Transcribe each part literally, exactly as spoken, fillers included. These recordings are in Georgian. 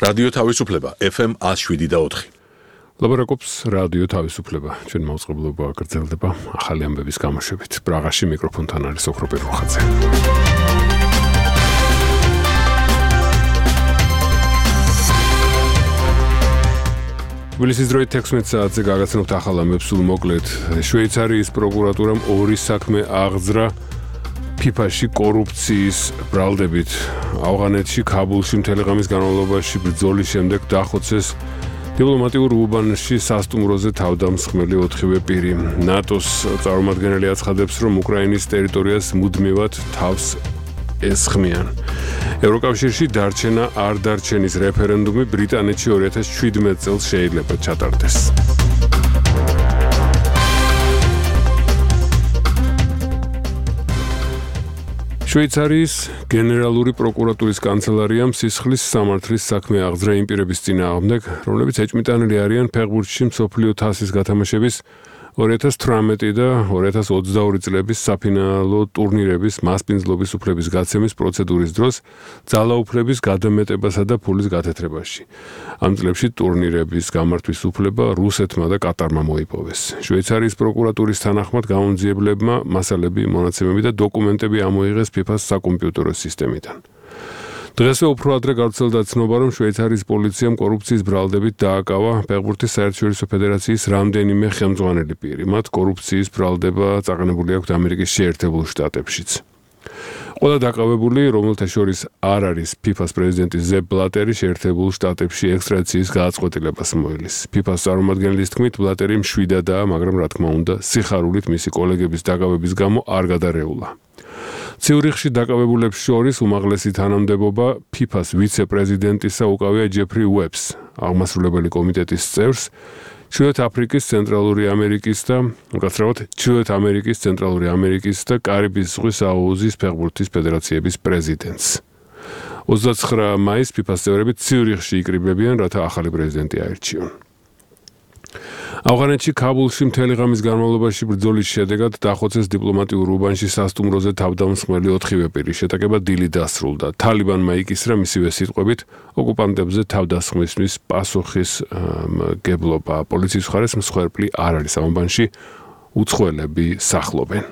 რადიო თავისუფლება ეფ ემ one oh seven და four. ლაბორაკობს რადიო თავისუფლება. ჩვენ მაუწყებლობა გრძელდება ახალი ამბების გამოშვებით. პრაღაში მიკროფონთან არის ოქროპირ რუხაძე. თბილისის დროით თექვსმეტ საათზე გაგაცნობთ ახალ ამბებს სულ მოკლედ. შვეიცარიის პროკურატურამ ორი საქმე აღძრა ფიფაში კორუფციის ბრალდებით. ავღანეთში ქაბულში მთელი ღამის განმავლობაში ბრძოლის შემდეგ დახოცეს დიპლომატიურ უბანში სასტუმროზე თავდამსხმელი ოთხივე პირი. ნატოს წარმომადგენელი აცხადებს, რომ უკრაინის ტერიტორიას მუდმივად თავს ესხმიან. ევროკავშირში დარჩენა არ დარჩენის რეფერენდუმი ბრიტანეთში ორი ათას შვიდმეტ წელს შეიძლება ჩატარდეს. შვეიცარიის გენერალური პროკურატურის კანცელარიამ სისხლის სამართლის საქმე აღძრა იმ პირების წინააღმდეგ, რომლებიც ეჭვმიტანილი არიან ფეხბურთში მსოფლიო თასის გათამაშების ორი ათას თვრამეტი და ორი ათას ოცდაორი წლების საფინალო ტურნირების მასპინძლობის უფლების გაცემის პროცედურის დროს ძალაუფლების გადამეტებასა და ფულის გათეთრებაში. ამ წლებში ტურნირების გამართვის უფლება რუსეთმა და კატარმა მოიპოვეს. შვეიცარიის პროკურატურის თანახმად გამომძიებლებმა მასალები, მონაცემები და დოკუმენტები ამოიღეს ფიფას საკომპიუტერო სისტემიდან. დღესვე უფრო ადრე გავრცელდა ცნობა, რომ შვეიცარიის პოლიციამ კორუფციის ბრალდებით დააკავა ფეხბურთის საერთაშორისო ფედერაციის რამდენიმე ხელმძღვანელი პირი. მათ კორუფციის ბრალდება წაყენებული აქვთ ამერიკის შეერთებულ შტატებშიც. ყველა დაკავებული, რომელთა შორის არ არის ფიფას პრეზიდენტი ზეპ ბლატერი, შეერთებულ შტატებში ექსტრადიციის გააწყვეტილებას მოელის. ფიფას წარმომადგენლის თქმით, ბლატერი მშვიდადაა, მაგრამ რა თქმა უნდა, სიხარულით მისი კოლეგების დაკავების გამო არ გადარეულა. ციურიხში დაკავებულებს შორის უმაღლესი თანამდებობა ფიფას ვიცე-პრეზიდენტისა უკავია ჯეფრი უებს, აღმასრულებელი კომიტეტის წევრს, ჩრდილოეთ აფრიკის, ცენტრალური ამერიკის და უკაცრავად ჩრდილოეთ ამერიკის, ცენტრალური ამერიკის და კარიბის ზღვის აუზის ფეხბურთის ფედერაციების პრეზიდენტს. ოცდაცხრა მაისს ფიფას წევრები ციურიხში იკრიბებიან, რათა ახალი პრეზიდენტი აირჩიონ. ავღანეთში ქაბულში მთელი ღამის განმავლობაში ბრძოლის შედეგად დახოცეს დიპლომატიურ უბანში სასტუმროზე თავდამსხმელი ოთხივე პირი. შეტაკება დილით დასრულდა. თალიბანმა იკისრა მისივე სიტყვებით ოკუპანტებზე თავდასხმისთვის პასუხის გებლობა. პოლიციის მხარეს მსხვერპლი არ არის. ამ უბანში უცხოელები სახლობენ.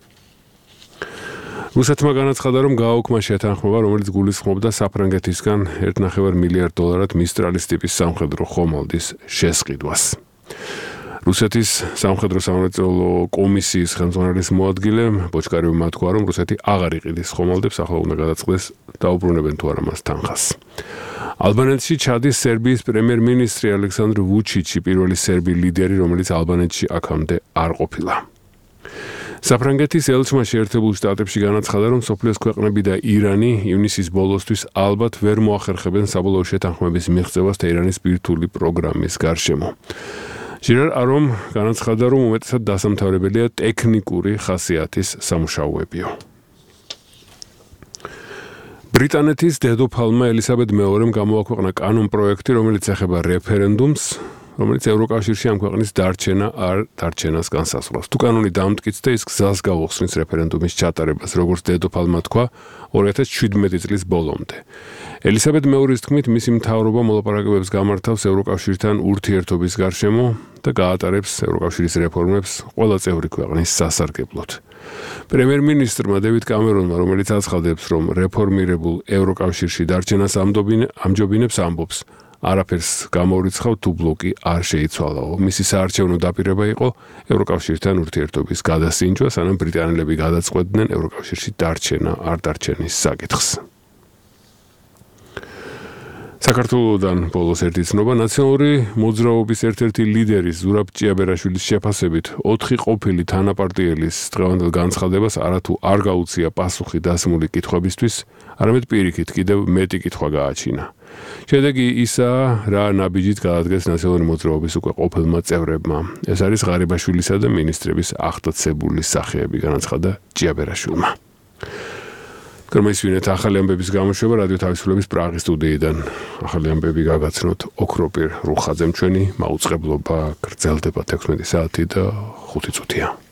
რუსეთმა განაცხადა, რომ გააუქმა შეთანხმება, რომელიც გულისხმობდა საფრანგეთისგან ერთ ნახევარ მილიარდ დოლარად მისტრალის ტიპის სამხედრო ხომალდის შესყიდვას. რუსეთის სამხედრო სამრეწველო კომისიის ხელმძღვანელის მოადგილე ბოჩკარევმა თქვა, რომ რუსეთი აღარ იყიდის ხომალდებს, ახლა უნდა გადაწყდეს დაუბრუნებენ თუ არა მას თანხას. ალბანეთში ჩადის სერბიის პრემიერ-მინისტრი ალექსანდრ ვუჩიჩი, პირველი სერბი ლიდერი, რომელიც ალბანეთში აქამდე არ ყოფილა. საფრანგეთის ელჩმა შეერთებულ შტატებში განაცხადა, რომ მსოფლიოს ქვეყნები და ირანი ივნისის ბოლოსთვის ალბათ ვერ მოახერხებენ საბოლოო შეთანხმების მიღწევას თეირანის ბირთვული პროგრამის გარშემო. ჟერარ არომ განაცხადა, რომ უმეტესად დასამთავრებელია ტექნიკური ხასიათის სამუშაოებიო. ბრიტანეთის დედოფალმა ელისაბედ მეორემ გამოაქვეყნა კანონპროექტი, რომელიც ეხება რეფერენდუმს, რომელიც ევროკავშირში ამ ქვეყნის დარჩენა არ დარჩენას განსაზღვრავს. თუ კანონი დამტკიცდა, ის გზას გავუხსნის რეფერენდუმის ჩატარებას, როგორც დედოფალმა თქვა ორი ათას შვიდმეტი წლის ბოლომდე. ელისაბედ მეორის თქმით, მისი მთავრობა მოლაპარაკებებს გამართავს ევროკავშირთან ურთიერთობის გარშემო და გაატარებს ევროკავშირის რეფორმებს ყველა წევრი ქვეყნის სასარგებლოდ. პრემიერ-მინისტრმა დევიდ კამერონმა, რომელიც აცხადებს, რომ რეფორმირებულ ევროკავშირში დარჩენას ამჯობინებს, ამბობს, არაფერს გამოურიცხავ თუ ბლოკი არ შეიცვალაო. მისი საარჩევნო დაპირება იყო ევროკავშირთან ურთიერთობის გადასინჯვა, სანამ ბრიტანელები გადაწყვეტდნენ ევროკავშირში დარჩენა არ დარჩენის საკითხს. საქართველოდან ბოლოს ერთი ცნობა, ნაციონალური მოძრაობის ერთ-ერთი ლიდერის ზურაბ ჭიაბერაშვილის შეფასებით ოთხი ყოფილი თანაპარტიელის დღევანდელ განცხადებას არათუ არ გაუწია პასუხი დასმული კითხვებისთვის, არამედ პირიქით კიდევ მეტი კითხვა გააჩინა. შედეგი ისაა, რა ნაბიჯით გაადგეს ნაციონალური მოძრაობის უკვე ყოფილმა წევრებმა. ეს არის ღარიბაშვილისა და მინისტრების აღტაცებული სახეები, განაცხადა ჭიაბერაშვილმა. გრმისვინეთ ახალი ამბების გამოშვება რადიო თავისუფლების პრაღის სტუდიიდან. ახალი ამბები გაგაცნოთ ოქროპირ რუხაძემ, ჩვენი მაუწყებლობა გრძელდება თექვსმეტი საათი და ხუთი წუთია.